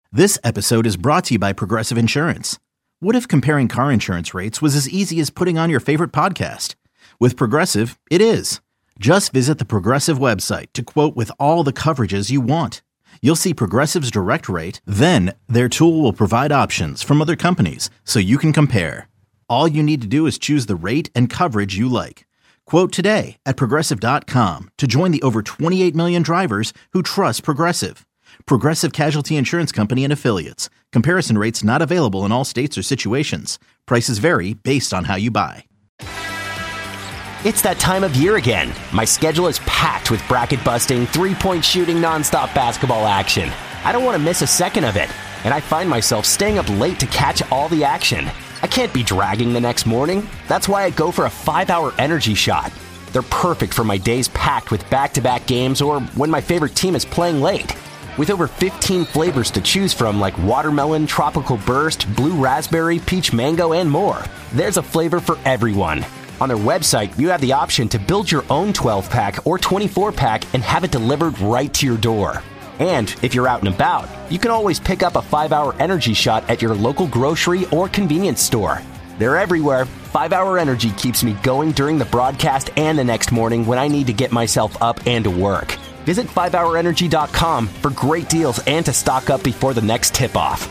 This episode is brought to you by Progressive Insurance. What if comparing car insurance rates was as easy as putting on your favorite podcast? With Progressive, it is. Just visit the Progressive website to quote with all the coverages you want. You'll see Progressive's direct rate, then their tool will provide options from other companies so you can compare. All you need to do is choose the rate and coverage you like. Quote today at Progressive.com to join the over 28 million drivers who trust Progressive. Progressive Casualty Insurance Company and Affiliates. Comparison rates not available in all states or situations. Prices vary based on how you buy. It's that time of year again. My schedule is packed with bracket-busting, three-point shooting, nonstop basketball action. I don't want to miss a second of it, and I find myself staying up late to catch all the action. I can't be dragging the next morning. That's why I go for a 5-hour energy shot. They're perfect for my days packed with back-to-back games or when my favorite team is playing late. With over 15 flavors to choose from like watermelon, tropical burst, blue raspberry, peach mango, and more, there's a flavor for everyone. On their website, you have the option to build your own 12-pack or 24-pack and have it delivered right to your door. And if you're out and about, you can always pick up a 5-hour energy shot at your local grocery or convenience store. They're everywhere. 5-hour energy keeps me going during the broadcast and the next morning when I need to get myself up and to work. Visit 5hourenergy.com for great deals and to stock up before the next tip-off.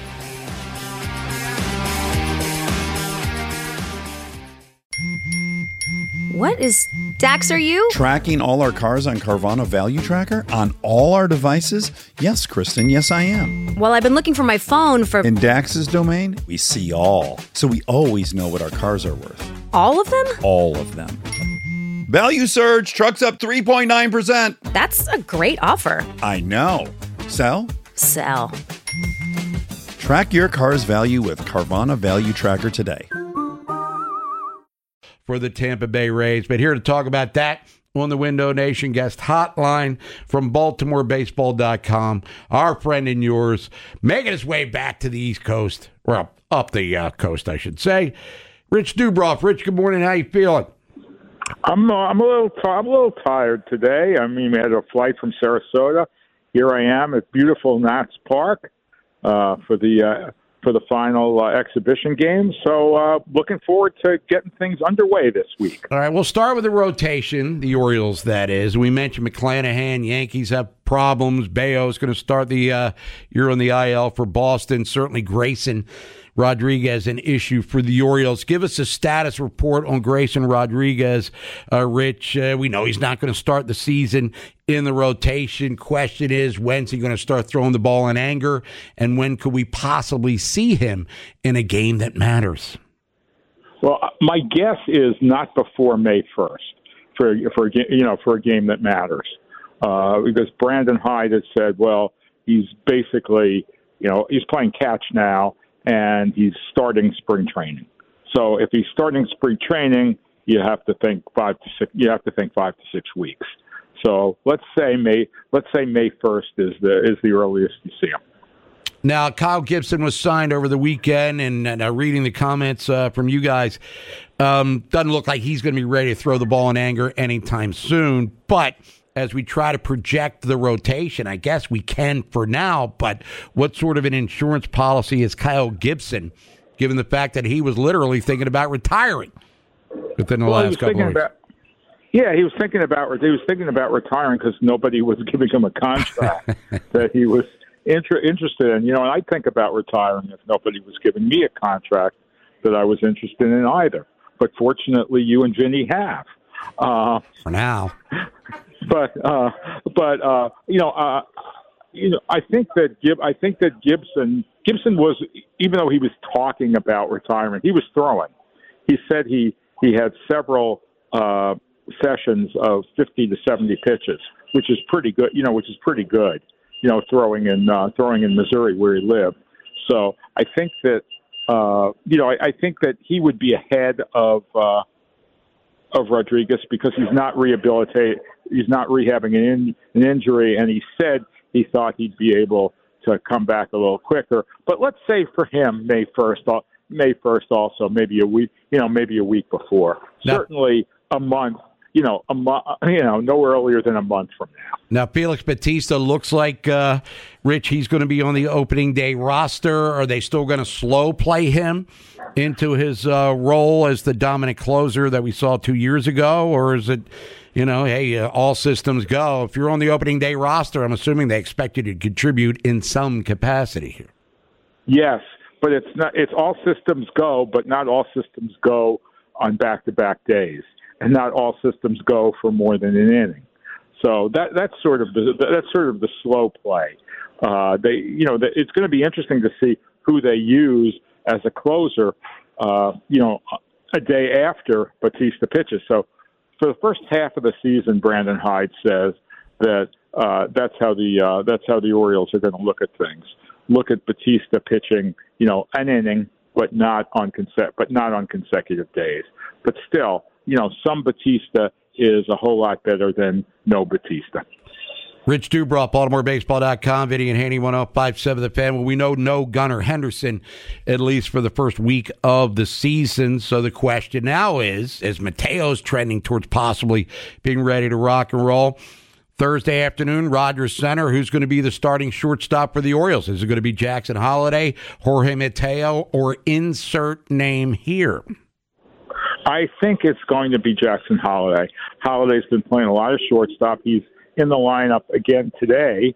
What is... Dax, are you? Tracking all our cars on Carvana Value Tracker on all our devices? Yes, Kristen, yes I am. Well, I've been looking for my phone for... In Dax's domain, we see all. So we always know what our cars are worth. All of them? All of them. Value surge, trucks up 3.9%. That's a great offer. I know. Sell? Sell. Track your car's value with Carvana Value Tracker today. For the Tampa Bay Rays. But here to talk about that on the Window Nation guest hotline from BaltimoreBaseball.com, our friend and yours, making his way back to the East Coast, well, up the coast, I should say, Rich Dubroff. Rich, good morning. How you feeling? I'm a little tired today. I mean, we had a flight from Sarasota. Here I am at beautiful Nats Park for the final exhibition game. So looking forward to getting things underway this week. All right, we'll start with the rotation, the Orioles, that is. We mentioned McClanahan. Yankees have problems. Bayo's going to start the year on the IL for Boston. Certainly Grayson Rodriguez an issue for the Orioles. Give us a status report on Grayson Rodriguez, Rich. We know he's not going to start the season in the rotation. Question is, when's he going to start throwing the ball in anger, and when could we possibly see him in a game that matters? Well, my guess is not before May 1st for a game that matters, because Brandon Hyde has said, well, he's basically, he's playing catch now, and he's starting spring training. So if he's starting spring training, you have to think 5 to 6 weeks. So let's say May 1st is the earliest you see him. Now, Kyle Gibson was signed over the weekend, and reading the comments from you guys, doesn't look like he's going to be ready to throw the ball in anger anytime soon. But as we try to project the rotation, I guess we can for now, but what sort of an insurance policy is Kyle Gibson, given the fact that he was literally thinking about retiring within the last couple of weeks? He was thinking about retiring because nobody was giving him a contract that he was interested in. And I think about retiring if nobody was giving me a contract that I was interested in either. But fortunately, you and Vinny have. For now. But I think that Gibson was, even though he was talking about retirement, he was throwing. He said he had several sessions of 50 to 70 pitches, which is pretty good. Throwing in Missouri where he lived. So I think that I think that he would be ahead of Rodriguez because he's not rehabilitated. He's not rehabbing an injury, and he said he thought he'd be able to come back a little quicker. But let's say for him, May 1st also, maybe a week before. Certainly a month, no earlier than a month from now. Now, Felix Bautista looks like, Rich, he's going to be on the opening day roster. Are they still going to slow play him into his role as the dominant closer that we saw 2 years ago? Or is it, hey, all systems go? If you're on the opening day roster, I'm assuming they expect you to contribute in some capacity here. Yes, but it's all systems go, but not all systems go on back-to-back days, and not all systems go for more than an inning. So that's sort of the slow play. It's going to be interesting to see who they use as a closer, a day after Bautista pitches. So for the first half of the season, Brandon Hyde says that that's how the Orioles are going to look at things. Look at Bautista pitching, an inning, but not on consecutive days. But still, some Bautista is a whole lot better than no Bautista. Rich Dubroff, BaltimoreBaseball.com, Vinny and Haney, 105.7 The Fan. Well, we know no Gunnar Henderson, at least for the first week of the season. So the question now is Mateo's trending towards possibly being ready to rock and roll? Thursday afternoon, Rogers Center, who's going to be the starting shortstop for the Orioles? Is it going to be Jackson Holliday, Jorge Mateo, or insert name here? I think it's going to be Jackson Holliday. Holliday's been playing a lot of shortstop. He's in the lineup again today,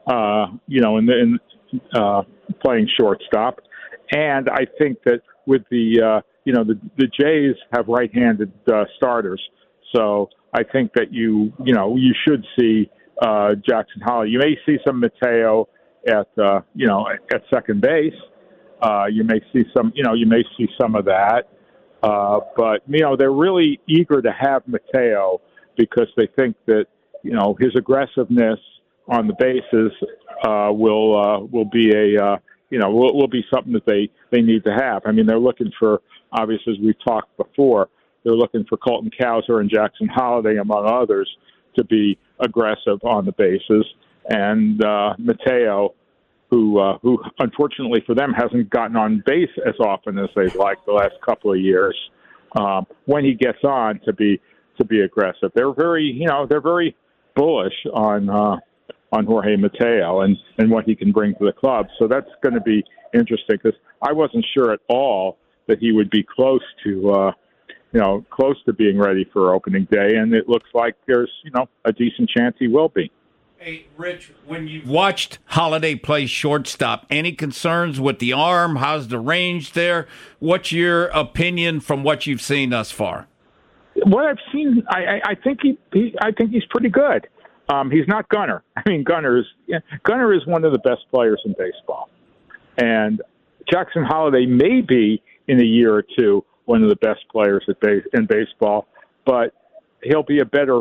playing shortstop. And I think that with the Jays have right-handed starters, so I think that you should see Jackson Holliday. You may see some Mateo at second base. You may see some of that. But they're really eager to have Mateo because they think that his aggressiveness on the bases will be something that they need to have. I mean, they're looking for, obviously, as we've talked before, they're looking for Colton Cowser and Jackson Holliday, among others, to be aggressive on the bases. And Mateo, who unfortunately for them hasn't gotten on base as often as they'd like the last couple of years, when he gets on to be aggressive. They're very bullish on Jorge Mateo and what he can bring to the club. So that's going to be interesting because I wasn't sure at all that he would be close to being ready for opening day, and it looks like there's a decent chance he will be. Hey, Rich, when you've watched Holliday play shortstop, any concerns with the arm? How's the range there? What's your opinion from what you've seen thus far? What I've seen, I think he's pretty good. He's not Gunnar. I mean, Gunnar is one of the best players in baseball, and Jackson Holliday may be in a year or two one of the best players in baseball, but he'll be a better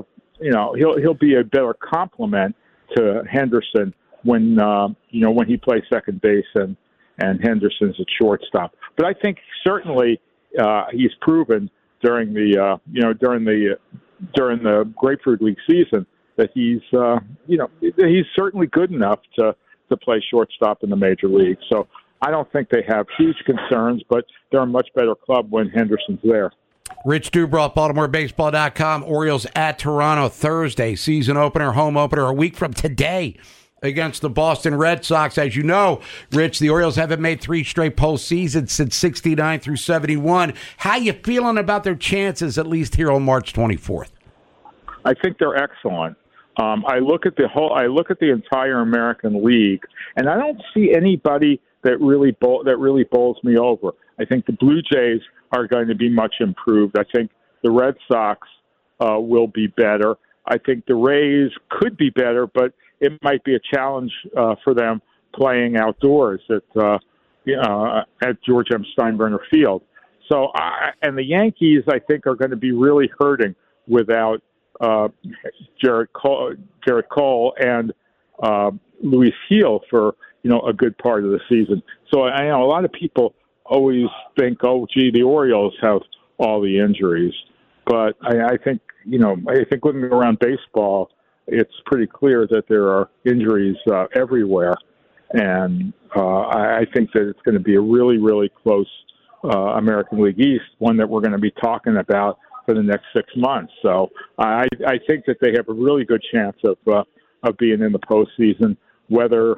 complement to Henderson when he plays second base and Henderson's at shortstop. But I think certainly he's proven during the Grapefruit League season that he's certainly good enough to play shortstop in the major league. So I don't think they have huge concerns, but they're a much better club when Henderson's there. Rich Dubroff, BaltimoreBaseball.com. Orioles at Toronto Thursday, season opener, home opener, a week from today against the Boston Red Sox. As you know, Rich, the Orioles haven't made 3 straight postseasons since 69 through 71. How you feeling about their chances, at least here on March 24th? I think they're excellent. I look at the entire American League, and I don't see anybody that really bowls me over. I think the Blue Jays are going to be much improved. I think the Red Sox will be better. I think the Rays could be better, but it might be a challenge for them playing outdoors at George M. Steinbrenner Field. So, and the Yankees, I think, are going to be really hurting without Garrett Cole and Luis Gil for a good part of the season. So I know a lot of people always think, oh, gee, the Orioles have all the injuries, but I think looking around baseball, it's pretty clear that there are injuries everywhere, and I think that it's going to be a really, really close American League East, one that we're going to be talking about for the next 6 months. So I think that they have a really good chance of being in the postseason. Whether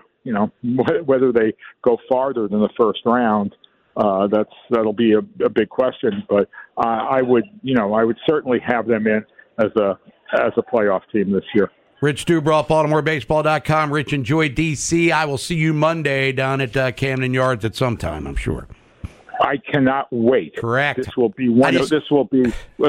they go farther than the first round, that'll be a big question. But I would certainly have them in as a playoff team this year. Rich Dubroff, BaltimoreBaseball.com. Rich, enjoy D.C. I will see you Monday down at Camden Yards at some time, I'm sure. I cannot wait. Correct. This will be this will be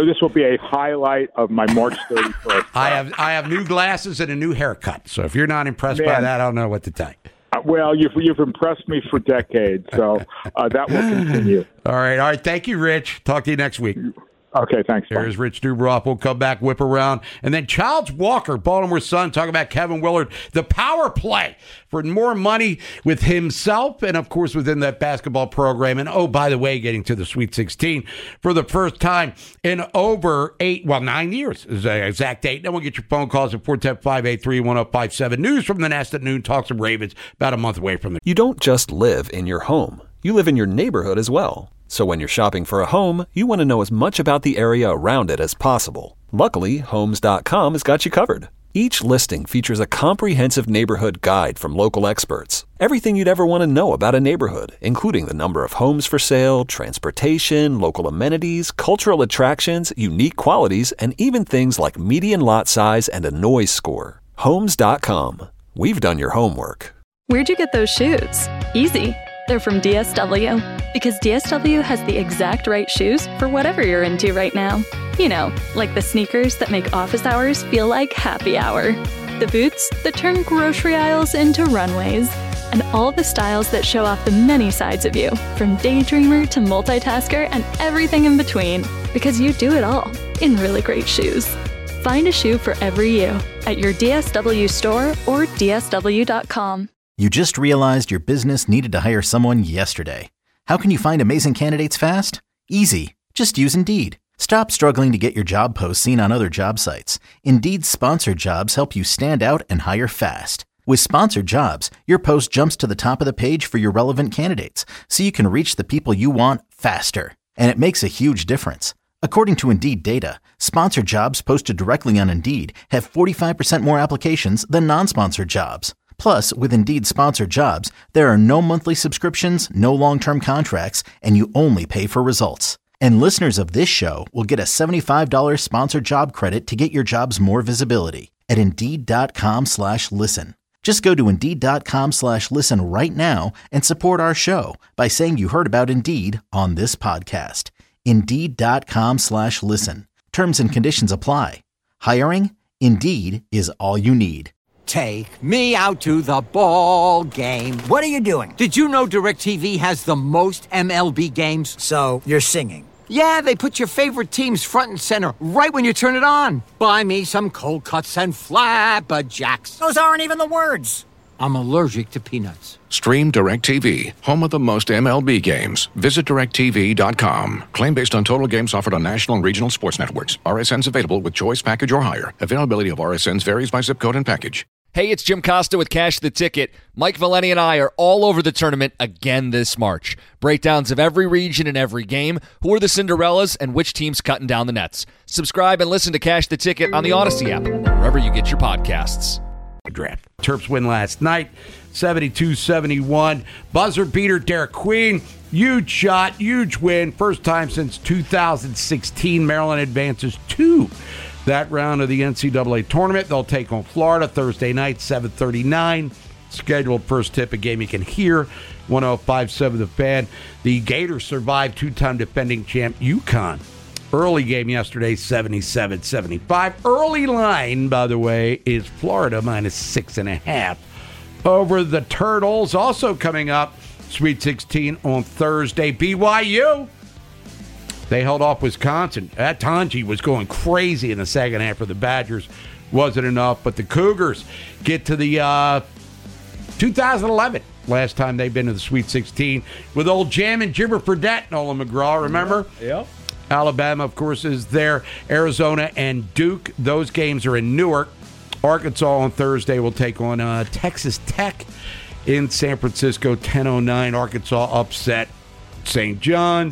a highlight of my March 31st. I have new glasses and a new haircut. So if you're not impressed by that, I don't know what to tell you. Well, you've impressed me for decades, so that will continue. All right. Thank you, Rich. Talk to you next week. Okay, thanks. There's Rich Dubroff. We'll come back, whip around. And then Childs Walker, Baltimore Sun, talking about Kevin Willard, the power play for more money with himself and, of course, within that basketball program. And, oh, by the way, getting to the Sweet 16 for the first time in over 9 years is the exact date. Then we'll get your phone calls at 410-583-1057. News from the Nest at noon. Talk some Ravens about a month away from the. You don't just live in your home. You live in your neighborhood as well. So when you're shopping for a home, you want to know as much about the area around it as possible. Luckily, Homes.com has got you covered. Each listing features a comprehensive neighborhood guide from local experts. Everything you'd ever want to know about a neighborhood, including the number of homes for sale, transportation, local amenities, cultural attractions, unique qualities, and even things like median lot size and a noise score. Homes.com. We've done your homework. Where'd you get those shoes? Easy. They're from DSW. Because DSW has the exact right shoes for whatever you're into right now. You know, like the sneakers that make office hours feel like happy hour. The boots that turn grocery aisles into runways. And all the styles that show off the many sides of you, from daydreamer to multitasker and everything in between. Because you do it all in really great shoes. Find a shoe for every you at your DSW store or DSW.com. You just realized your business needed to hire someone yesterday. How can you find amazing candidates fast? Easy. Just use Indeed. Stop struggling to get your job posts seen on other job sites. Indeed's sponsored jobs help you stand out and hire fast. With sponsored jobs, your post jumps to the top of the page for your relevant candidates, so you can reach the people you want faster. And it makes a huge difference. According to Indeed data, sponsored jobs posted directly on Indeed have 45% more applications than non-sponsored jobs. Plus, with Indeed sponsored jobs, there are no monthly subscriptions, no long-term contracts, and you only pay for results. And listeners of this show will get a $75 sponsored job credit to get your jobs more visibility at Indeed.com/listen. Just go to Indeed.com/listen right now and support our show by saying you heard about Indeed on this podcast. Indeed.com/listen. Terms and conditions apply. Hiring? Indeed is all you need. Take me out to the ball game. What are you doing? Did you know DirecTV has the most MLB games? So, you're singing. Yeah, they put your favorite teams front and center right when you turn it on. Buy me some cold cuts and flapjacks. Those aren't even the words. I'm allergic to peanuts. Stream DirecTV, home of the most MLB games. Visit DirecTV.com. Claim based on total games offered on national and regional sports networks. RSNs available with choice package or higher. Availability of RSNs varies by zip code and package. Hey, it's Jim Costa with Cash the Ticket. Mike Valeni and I are all over the tournament again this March. Breakdowns of every region and every game, who are the Cinderellas, and which team's cutting down the nets. Subscribe and listen to Cash the Ticket on the Odyssey app, wherever you get your podcasts. Draft. Terps win last night, 72-71. Buzzer beater, Derek Queen. Huge shot, huge win. First time since 2016. Maryland advances to that round of the NCAA tournament. They'll take on Florida Thursday night, 7:39. Scheduled first tip, a game you can hear. 105.7 The Fan. The Gators survived two-time defending champ UConn. Early game yesterday, 77-75. Early line, by the way, is Florida -6.5 over the Turtles. Also coming up, Sweet 16 on Thursday. BYU. They held off Wisconsin. Atonji was going crazy in the second half for the Badgers. Wasn't enough, but the Cougars get to the 2011. Last time they've been to the Sweet 16 with old Jam and Jimmer Fredette, Nolan McGraw, remember? Yep. Alabama, of course, is there. Arizona and Duke. Those games are in Newark. Arkansas on Thursday will take on Texas Tech in San Francisco, 10:09. Arkansas upset St. John's.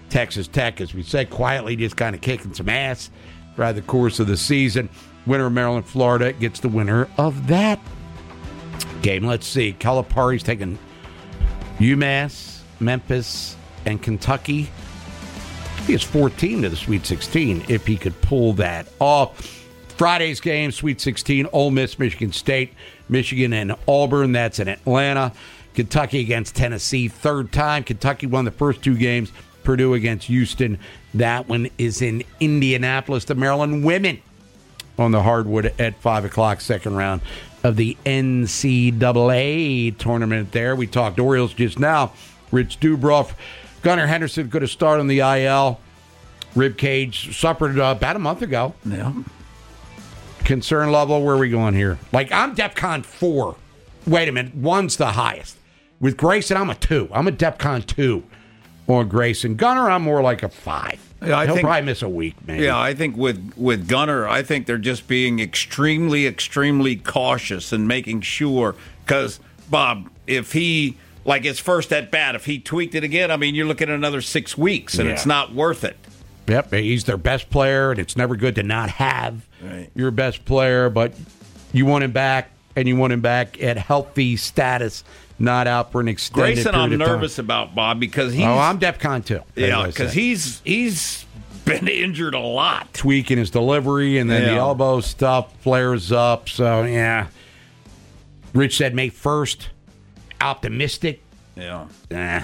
Texas Tech, as we said, quietly just kind of kicking some ass throughout the course of the season. Winner of Maryland, Florida gets the winner of that game. Let's see. Calipari's taking UMass, Memphis, and Kentucky. He has 14 to the Sweet 16 if he could pull that off. Friday's game, Sweet 16, Ole Miss, Michigan State, Michigan and Auburn. That's in Atlanta. Kentucky against Tennessee, third time. Kentucky won the first two games. Purdue against Houston. That one is in Indianapolis. The Maryland women on the hardwood at 5 o'clock, second round of the NCAA tournament there. We talked Orioles just now. Rich Dubroff. Gunnar Henderson could have started on the IL. Ribcage suffered about a month ago. Yeah. Concern level, where are we going here? Like, I'm DEFCON 4. Wait a minute. 1's the highest. With Grayson, I'm a 2. I'm a DEFCON 2 on Grayson. Gunnar, I'm more like a 5. Yeah, He'll probably miss a week, maybe. Yeah, I think with Gunnar, I think they're just being extremely, extremely cautious and making sure. Because, Bob, if he, like his first at bat, if he tweaked it again, I mean, you're looking at another 6 weeks, and it's not worth it. Yep, he's their best player, and it's never good to not have your best player, but you want him back, and you want him back at healthy status, not out for an extended Grayson, period I'm of time. nervous about, Bob, because he's... Oh, I'm DEFCON 2. Yeah, because he's been injured a lot. Tweaking his delivery, and then the elbow stuff flares up, so, yeah. Rich said May 1st. Optimistic. Yeah.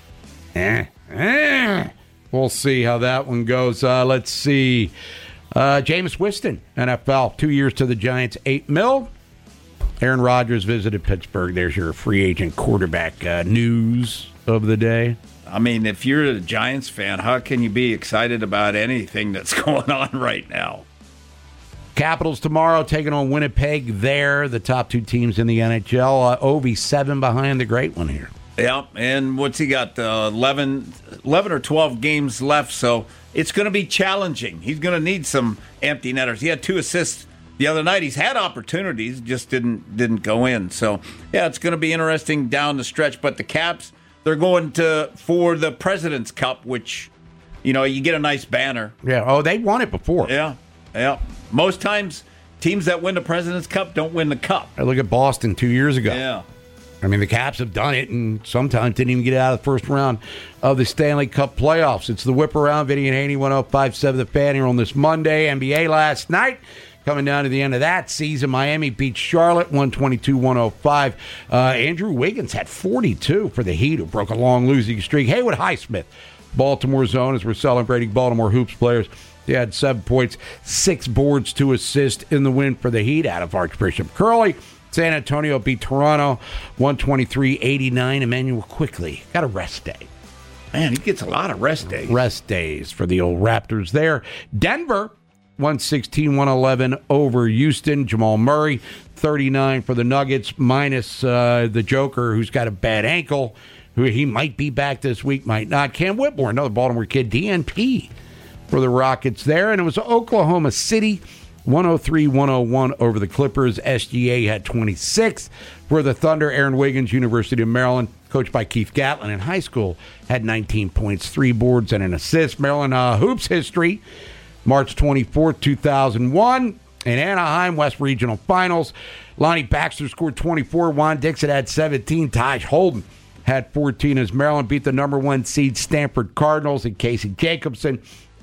We'll see how that one goes. Let's see. Jameis Winston, NFL, 2 years to the Giants, $8 million. Aaron Rodgers visited Pittsburgh. There's your free agent quarterback news of the day. I mean, if you're a Giants fan, how can you be excited about anything that's going on right now? Capitals tomorrow taking on Winnipeg there, the top two teams in the NHL. Ovi 7 behind the great one here. Yeah, and what's he got? 11 or 12 games left, so it's going to be challenging. He's going to need some empty netters. He had 2 assists the other night. He's had opportunities, just didn't go in. So, yeah, it's going to be interesting down the stretch. But the Caps, they're going for the President's Cup, which, you know, you get a nice banner. Yeah, oh, they won it before. Yeah. Most times, teams that win the President's Cup don't win the Cup. I look at Boston 2 years ago. Yeah. I mean, the Caps have done it, and sometimes didn't even get out of the first round of the Stanley Cup playoffs. It's the Whip Around, Vinny and Haney, 105.7 The Fan here on this Monday. NBA last night, coming down to the end of that season. Miami beat Charlotte, 122-105. Andrew Wiggins had 42 for the Heat, who broke a long losing streak. Haywood Highsmith, Baltimore zone, as we're celebrating Baltimore Hoops players. He had 7 points, 6 boards, 2 assists in the win for the Heat out of Archbishop Curley. San Antonio beat Toronto 123-89. Emmanuel Quickley got a rest day. Man, he gets a lot of rest days. Rest days for the old Raptors there. Denver 116-111 over Houston. Jamal Murray 39 for the Nuggets, minus the Joker, who's got a bad ankle, who he might be back this week, might not. Cam Whitmore, another Baltimore kid, DNP for the Rockets there. And it was Oklahoma City 103-101 over the Clippers. SGA had 26 for the Thunder. Aaron Wiggins, University of Maryland, coached by Keith Gatlin in high school, had 19 points, 3 boards, and an assist. Maryland hoops history, March 24th, 2001. In Anaheim, West Regional Finals, Lonnie Baxter scored 24. Juan Dixon had 17. Taj Holden had 14 as Maryland beat the number 1 seed Stanford Cardinals and Casey Jacobson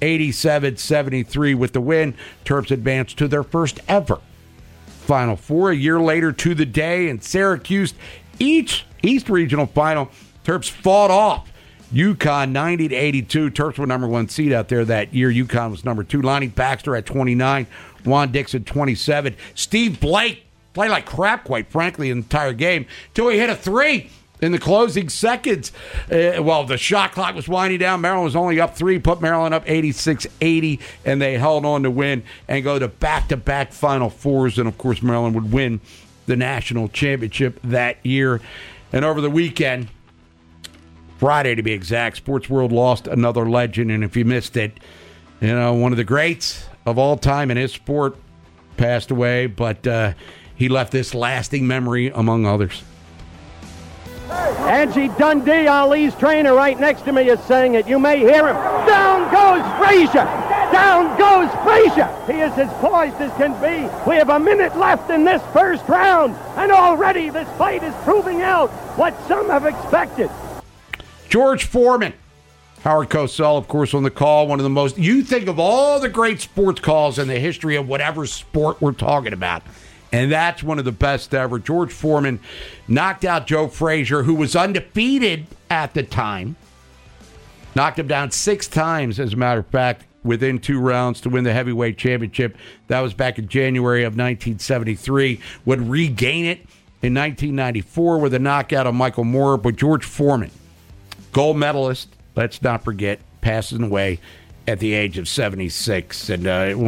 87-73 with the win. Terps advanced to their first ever Final Four. A year later to the day in Syracuse, East Regional Final, Terps fought off UConn 90-82. Terps were number 1 seed out there that year. UConn was number 2. Lonnie Baxter at 29. Juan Dixon 27. Steve Blake played like crap, quite frankly, in the entire game until he hit a 3 in the closing seconds. The shot clock was winding down. Maryland was only up 3, put Maryland up 86-80, and they held on to win and go to back-to-back Final Fours. And, of course, Maryland would win the national championship that year. And over the weekend, Friday to be exact, Sports World lost another legend. And if you missed it, one of the greats of all time in his sport passed away, but he left this lasting memory among others. Angie Dundee, Ali's trainer, right next to me, is saying it. You may hear him. Down goes Frazier! Down goes Frazier! He is as poised as can be. We have a minute left in this first round, and already this fight is proving out what some have expected. George Foreman. Howard Cosell, of course, on the call. One of the most, you think of all the great sports calls in the history of whatever sport we're talking about, and that's one of the best ever. George Foreman knocked out Joe Frazier, who was undefeated at the time. Knocked him down 6 times, as a matter of fact, within 2 rounds to win the heavyweight championship. That was back in January of 1973. Would regain it in 1994 with a knockout of Michael Moorer. But George Foreman, gold medalist, let's not forget, passing away at the age of 76. And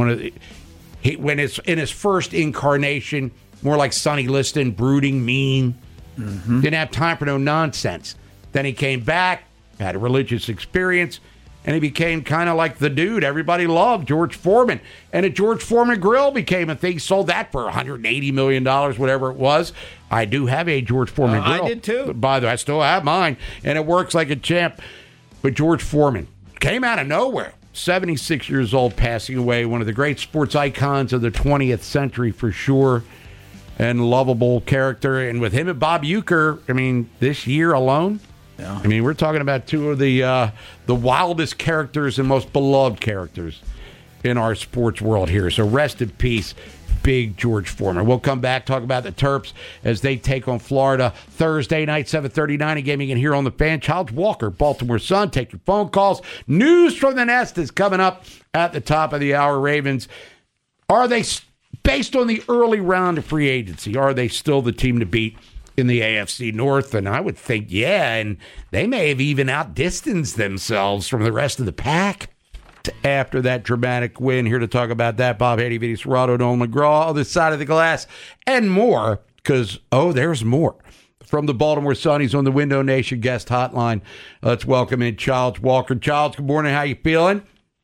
when it's in his first incarnation, more like Sonny Liston, brooding, mean, didn't have time for no nonsense. Then he came back, had a religious experience, and he became kind of like the dude everybody loved, George Foreman. And a George Foreman grill became a thing. Sold that for $180 million, whatever it was. I do have a George Foreman grill. I did too. By the way, I still have mine, and it works like a champ. But George Foreman came out of nowhere, 76 years old, passing away, one of the great sports icons of the 20th century for sure, and lovable character. And with him and Bob Uecker, I mean, this year alone, I mean, we're talking about 2 of the wildest characters and most beloved characters in our sports world here. So rest in peace, big George Foreman. We'll come back, talk about the Terps as they take on Florida Thursday night, 7:39 a game. You can hear on the Fan. Childs Walker, Baltimore Sun. Take your phone calls. News from the Nest is coming up at the top of the hour. Ravens, are they, based on the early round of free agency, are they still the team to beat in the AFC North? And I would think, yeah, and they may have even outdistanced themselves from the rest of the pack after that dramatic win. Here to talk about that, Bob Haney, Vinny Serrato, Nolan McGraw, other side of the glass, and more, because, there's more. From the Baltimore Sun, he's on the Window Nation guest hotline. Let's welcome in Childs Walker. Childs, good morning. How you feeling?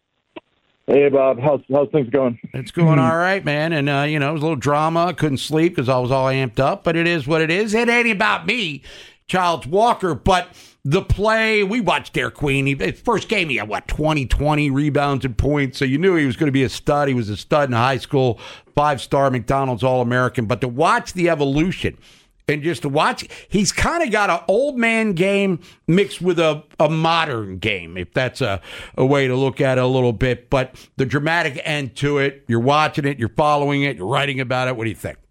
Hey, Bob. How's things going? It's going all right, man. And, it was a little drama. I couldn't sleep because I was all amped up, but it is what it is. It ain't about me, Childs Walker, but the play, we watched Derek Queen. First game, he had, 20 rebounds and points, so you knew he was going to be a stud. He was a stud in high school, 5-star McDonald's All-American. But to watch the evolution and just to watch, he's kind of got an old man game mixed with a modern game, if that's a way to look at it a little bit. But the dramatic end to it, you're watching it, you're following it, you're writing about it. What do you think?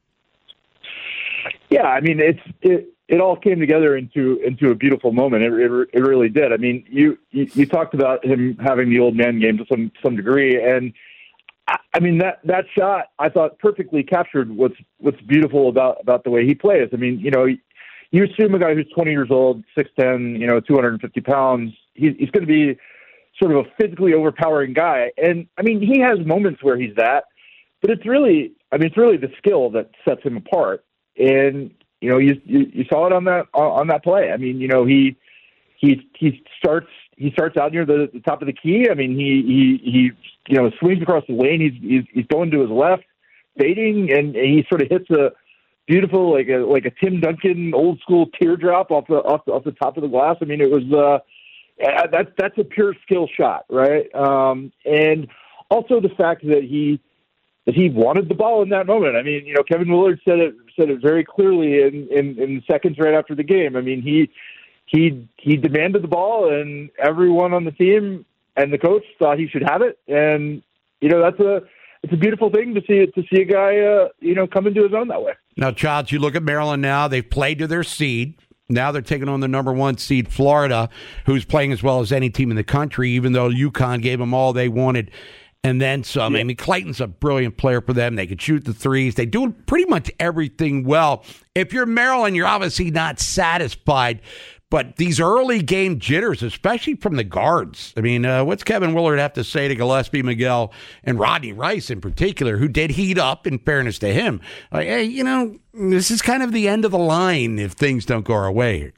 Yeah, I mean, it all came together into a beautiful moment. It really did. I mean, you talked about him having the old man game to some degree, and I mean that shot I thought perfectly captured what's beautiful about the way he plays. I mean, you assume a guy who's 20 years old, 6'10", 250 pounds, he's going to be sort of a physically overpowering guy, and I mean he has moments where he's that, but it's really the skill that sets him apart. And you saw it on that play. I mean, he starts out near the top of the key. I mean, he swings across the lane. He's going to his left, fading, and he sort of hits a beautiful like a Tim Duncan old school teardrop off the top of the glass. I mean, it was that's a pure skill shot, right? And also the fact that he wanted the ball in that moment. I mean, Kevin Willard said it very clearly in seconds right after the game. I mean, he demanded the ball, and everyone on the team and the coach thought he should have it. And it's a beautiful thing to see a guy come into his own that way. Now, Childs, you look at Maryland now. They've played to their seed. Now they're taking on the number 1 seed, Florida, who's playing as well as any team in the country, even though UConn gave them all they wanted. And then some. I mean, Clayton's a brilliant player for them. They can shoot the threes. They do pretty much everything well. If you're Maryland, you're obviously not satisfied. But these early game jitters, especially from the guards. I mean, what's Kevin Willard have to say to Gillespie, Miguel, and Rodney Rice in particular, who did heat up, in fairness to him? Like, hey, this is kind of the end of the line if things don't go our way.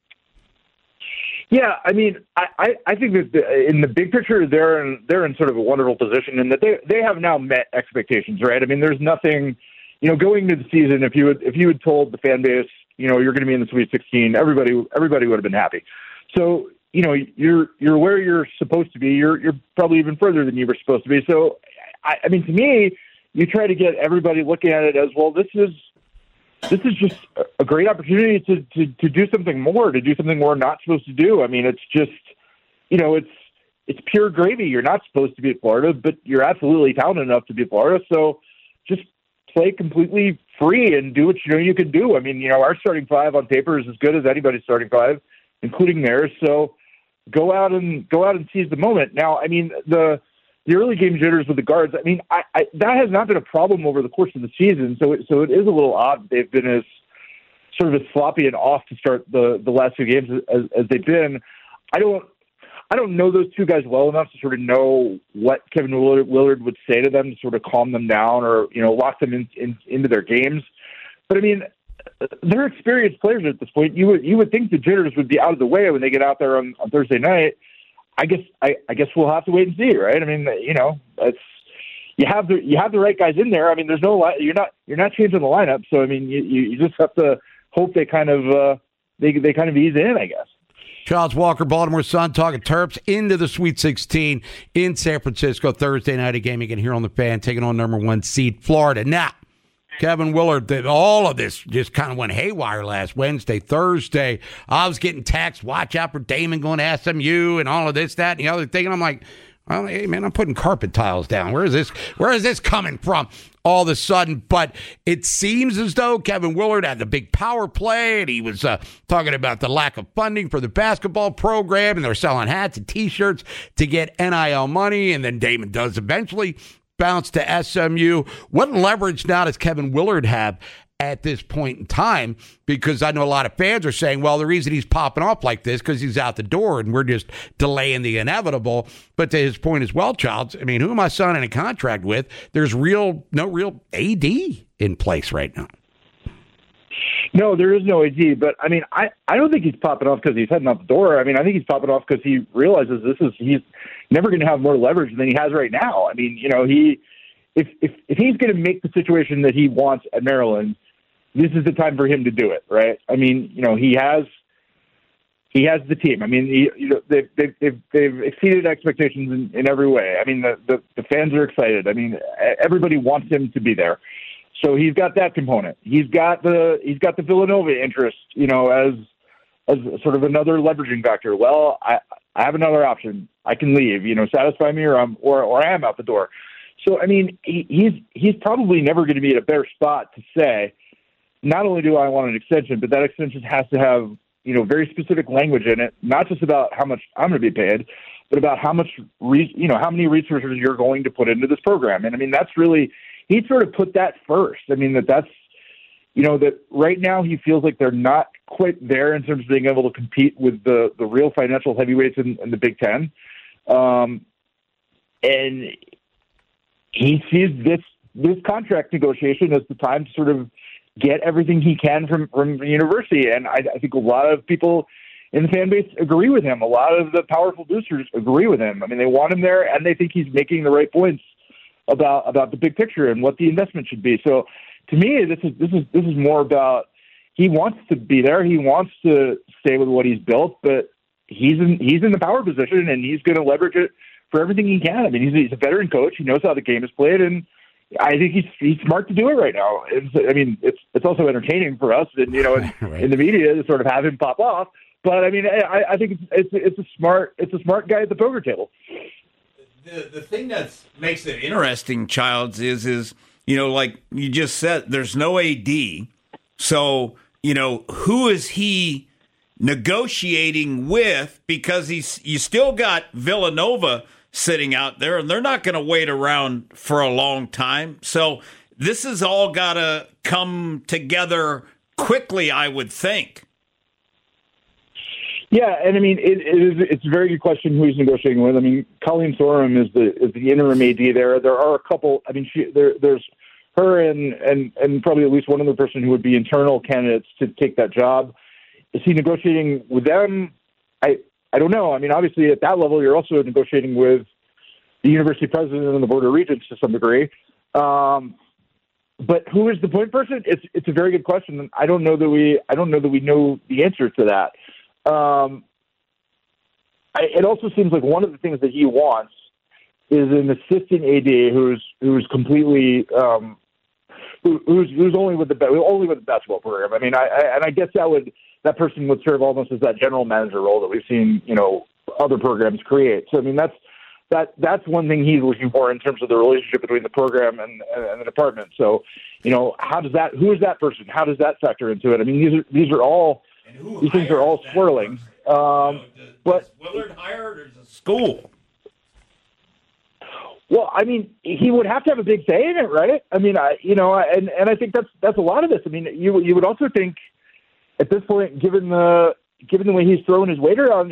Yeah, I mean, I think that in the big picture, they're in sort of a wonderful position in that they have now met expectations, right? I mean, there's nothing, going into the season, if you had told the fan base, you're going to be in the Sweet 16, everybody would have been happy. So, you're where you're supposed to be. You're probably even further than you were supposed to be. So, I mean, to me, you try to get everybody looking at it as, well, this is just a great opportunity to do something more, to do something we're not supposed to do. I mean, it's just, it's pure gravy. You're not supposed to be at Florida, but you're absolutely talented enough to be at Florida. So just play completely free and do what you can do. I mean, our starting five on paper is as good as anybody's starting five, including theirs. So go out and seize the moment. Now, I mean, the early game jitters with the guards, I mean, I that has not been a problem over the course of the season. So it is a little odd that they've been as sort of as sloppy and off to start the last few games as they've been. I don't know those two guys well enough to sort of know what Kevin Willard would say to them to sort of calm them down or, lock them into their games. But I mean, they're experienced players at this point. You would think the jitters would be out of the way when they get out there on Thursday night. I guess we'll have to wait and see, right? I mean, it's you have the right guys in there. I mean, there's you're not changing the lineup, so I mean, you just have to hope they kind of they kind of ease in, I guess. Charles Walker, Baltimore Sun, talking Terps into the Sweet 16 in San Francisco Thursday night, a game you can hear on the Fan, taking on number 1 seed Florida. Now, Kevin Willard, all of this just kind of went haywire last Wednesday, Thursday. I was getting texts, watch out for Damon going to SMU and all of this, that, and the other thing. And I'm like, well, hey, man, I'm putting carpet tiles down. Where is this coming from all of a sudden? But it seems as though Kevin Willard had the big power play, and he was talking about the lack of funding for the basketball program, and they're selling hats and T-shirts to get NIL money, and then Damon does eventually bounce to SMU. What leverage now does Kevin Willard have at this point in time? Because I know a lot of fans are saying, well, the reason he's popping off like this because he's out the door and we're just delaying the inevitable. But to his point as well, Childs, I mean, who am I signing a contract with? There's no real AD in place right now. No, there is no AD, but I mean, I don't think he's popping off because he's heading out the door. I mean, I think he's popping off because he realizes he's never going to have more leverage than he has right now. I mean, if he's going to make the situation that he wants at Maryland, this is the time for him to do it, right? I mean, he has the team. I mean, they've exceeded expectations in every way. I mean, the fans are excited. I mean, everybody wants him to be there. So he's got that component. He's got the Villanova interest, as sort of another leveraging factor. Well, I have another option. I can leave, satisfy me, or I am out the door. So I mean, he's probably never going to be in a better spot to say, not only do I want an extension, but that extension has to have very specific language in it, not just about how much I'm going to be paid, but about how much how many resources you're going to put into this program. And I mean, that's really. He sort of put that first. I mean, that's that right now he feels like they're not quite there in terms of being able to compete with the real financial heavyweights in the Big Ten. And he sees this contract negotiation as the time to sort of get everything he can from the university. And I think a lot of people in the fan base agree with him. A lot of the powerful boosters agree with him. I mean, they want him there, and they think he's making the right points about the big picture and what the investment should be. So to me, this is more about he wants to be there. He wants to stay with what he's built, but he's in the power position and he's going to leverage it for everything he can. I mean, he's a veteran coach. He knows how the game is played, and I think he's smart to do it right now. It's also entertaining for us and right. in the media to sort of have him pop off. But I mean, I think it's a smart guy at the poker table. The thing that makes it interesting, Childs, is like you just said, there's no AD. So, who is he negotiating with? Because you still got Villanova sitting out there, and they're not going to wait around for a long time. So this has all got to come together quickly, I would think. Yeah, and I mean, it's a very good question who he's negotiating with. I mean, Colleen Sorum is the interim AD there. There are a couple. I mean, there's her and probably at least one other person who would be internal candidates to take that job. Is he negotiating with them? I don't know. I mean, obviously at that level, you're also negotiating with the university president and the board of regents to some degree. But who is the point person? It's a very good question. And I don't know that we know the answer to that. It also seems like one of the things that he wants is an assistant AD who's completely who's only with the basketball program. I mean, I guess that person would serve almost as that general manager role that we've seen, other programs create. So I mean, that's one thing he's looking for in terms of the relationship between the program and the department. So, who is that person? How does that factor into it? I mean, these things are all swirling. But Willard hired, or is it school? Well, I mean, he would have to have a big say in it, right? I mean, and I think that's a lot of this. I mean, you would also think at this point, given the way he's throwing his weight around,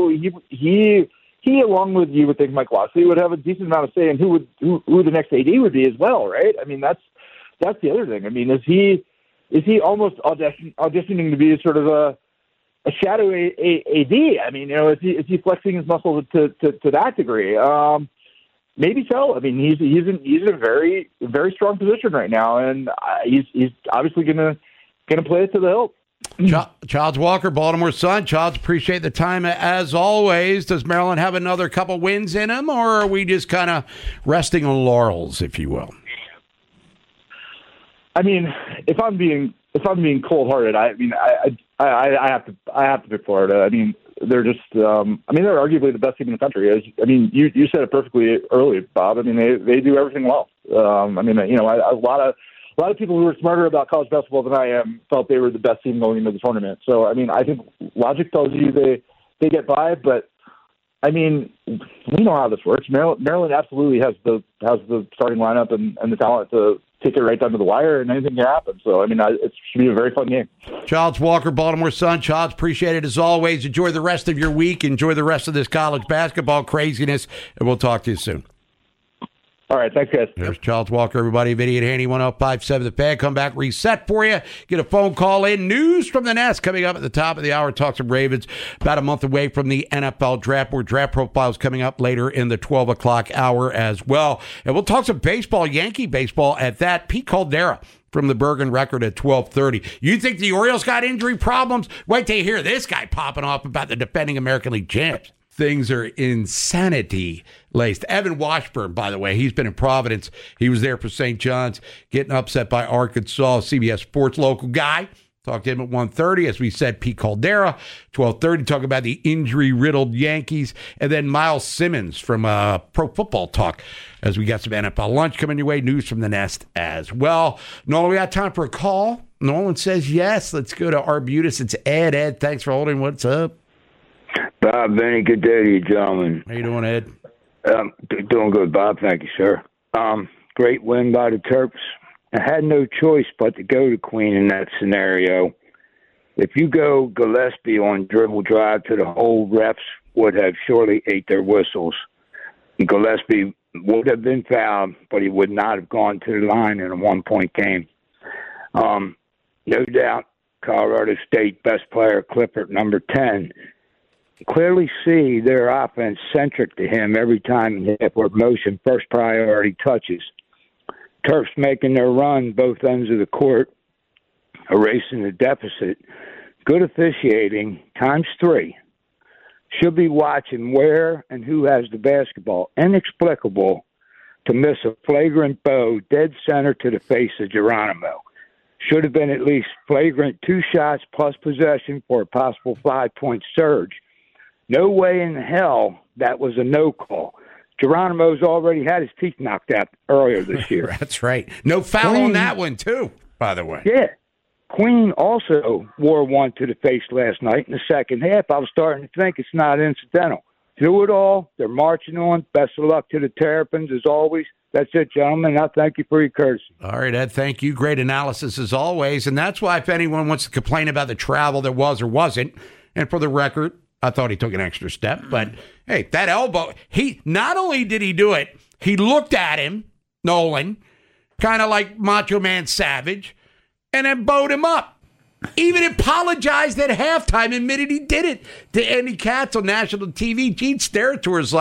he along with, you would think, Mike Locksley would have a decent amount of say in who the next AD would be as well, right? I mean, that's the other thing. I mean, is he almost auditioning to be sort of a shadow AD? I mean, is he flexing his muscles to that degree? Maybe so. I mean, he's in a very, very strong position right now, and he's obviously gonna play it to the hilt. Childs Walker, Baltimore Sun. Childs, appreciate the time as always. Does Maryland have another couple wins in him, or are we just kind of resting on laurels, if you will? I mean, if I'm being cold-hearted, I have to pick Florida. I mean, they're just they're arguably the best team in the country. I mean, you said it perfectly early, Bob. I mean, they do everything well. A lot of people who are smarter about college basketball than I am felt they were the best team going into the tournament. So, I mean, I think logic tells you they get by, but I mean, we know how this works. Maryland absolutely has the starting lineup and the talent to take it right down to the wire, and anything can happen. So, I mean, it should be a very fun game. Childs Walker, Baltimore Sun. Childs, appreciate it as always. Enjoy the rest of your week. Enjoy the rest of this college basketball craziness, and we'll talk to you soon. All right, thanks, guys. There's Childs Walker, everybody. Vinny and Haney, 1057 The Fan. Come back, reset for you. Get a phone call in. News from the Nest coming up at the top of the hour. Talk some Ravens. About a month away from the NFL draft. More draft profiles coming up later in the 12 o'clock hour as well. And we'll talk some baseball, Yankee baseball at that. Pete Caldera from the Bergen Record at 12:30. You think the Orioles got injury problems? Wait till you hear this guy popping off about the defending American League champs. Things are insanity laced. Evan Washburn, by the way, he's been in Providence. He was there for St. John's, getting upset by Arkansas. CBS Sports local guy. Talked to him at 1:30. As we said, Pete Caldera, 12:30, talk about the injury-riddled Yankees. And then Miles Simmons from Pro Football Talk, as we got some NFL lunch coming your way. News from the Nest as well. Nolan, we got time for a call. Nolan says yes. Let's go to Arbutus. It's Ed. Ed, thanks for holding. What's up? Bob, Vinny, good day to you, gentlemen. How you doing, Ed? Doing good, Bob. Thank you, sir. Great win by the Terps. I had no choice but to go to Queen in that scenario. If you go Gillespie on dribble drive to the hole, refs would have surely ate their whistles. Gillespie would have been fouled, but he would not have gone to the line in a one-point game. No doubt, Colorado State best player, Clifford, number 10, clearly see their offense centric to him every time in half-court motion, first priority touches. Terps making their run both ends of the court, erasing the deficit. Good officiating, times 3. Should be watching where and who has the basketball. Inexplicable to miss a flagrant bow dead center to the face of Geronimo. Should have been at least flagrant 2 shots plus possession for a possible 5-point surge. No way in hell that was a no call. Geronimo's already had his teeth knocked out earlier this year. That's right. No foul on that one, too, by the way. Yeah. Queen also wore one to the face last night in the second half. I was starting to think it's not incidental. Through it all, they're marching on. Best of luck to the Terrapins, as always. That's it, gentlemen. I thank you for your courtesy. All right, Ed, thank you. Great analysis, as always. And that's why if anyone wants to complain about the travel there was or wasn't, and for the record, I thought he took an extra step, but hey, that elbow, he not only did he do it, he looked at him, Nolan, kind of like Macho Man Savage, and then bowed him up. Even apologized at halftime, admitted he did it to Andy Katz on national TV. Gene Steratore is like,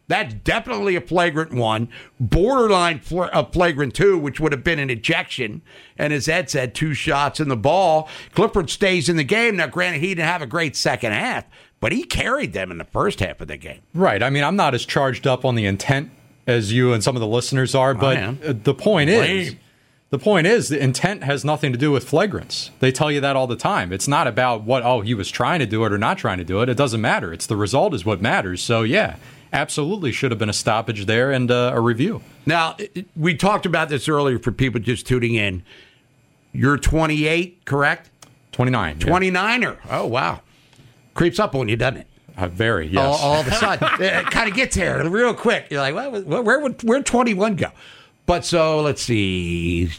That's definitely a flagrant one. Borderline flagrant 2, which would have been an ejection. And as Ed said, 2 shots in the ball. Clifford stays in the game. Now, granted, he didn't have a great second half, but he carried them in the first half of the game. Right. I mean, I'm not as charged up on the intent as you and some of the listeners are, but the point is, the intent has nothing to do with flagrants. They tell you that all the time. It's not about he was trying to do it or not trying to do it. It doesn't matter. It's the result is what matters. So, yeah, absolutely should have been a stoppage there and a review. Now, we talked about this earlier for people just tuning in. You're 28, correct? 29. 29er. Oh, wow. Creeps up on you, doesn't it? Very, yes. All of a sudden. It kind of gets there real quick. You're like, where'd 21 go? But so, let's see,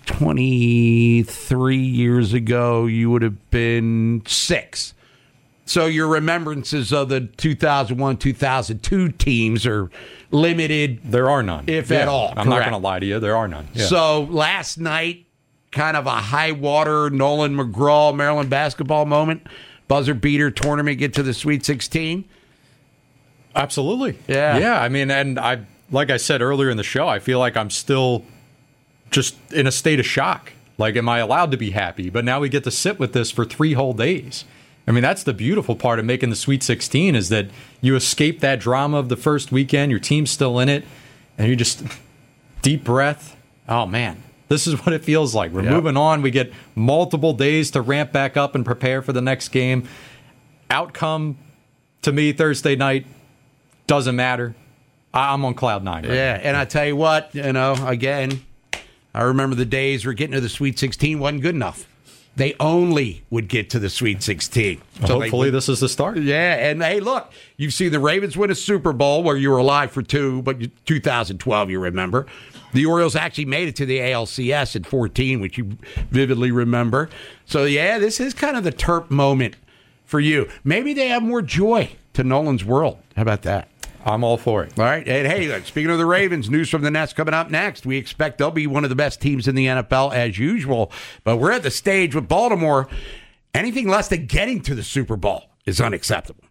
23 years ago, you would have been 6. So your remembrances of the 2001, 2002 teams are limited. There are none. If at all. I'm not going to lie to you. There are none. Yeah. So last night, kind of a high-water Nolan McGraw Maryland basketball moment. Buzzer beater tournament, get to the Sweet 16? Absolutely. Yeah. Yeah, I mean, and like I said earlier in the show, I feel like I'm still just in a state of shock. Like, am I allowed to be happy? But now we get to sit with this for 3 whole days. I mean, that's the beautiful part of making the Sweet 16 is that you escape that drama of the first weekend, your team's still in it, and you just deep breath. Oh, man. This is what it feels like. We're moving on. We get multiple days to ramp back up and prepare for the next game. Outcome, to me, Thursday night, doesn't matter. I'm on cloud 9 right now. And I tell you what, again, I remember the days where getting to the Sweet 16 wasn't good enough. They only would get to the Sweet 16. So hopefully this is the start. Yeah, and hey, look, you've seen the Ravens win a Super Bowl where you were alive for 2, but 2012, you remember. The Orioles actually made it to the ALCS in 14, which you vividly remember. So, yeah, this is kind of the Terp moment for you. Maybe they have more joy to Nolan's world. How about that? I'm all for it. All right. And hey, speaking of the Ravens, news from the Nets coming up next. We expect they'll be one of the best teams in the NFL as usual. But we're at the stage with Baltimore. Anything less than getting to the Super Bowl is unacceptable.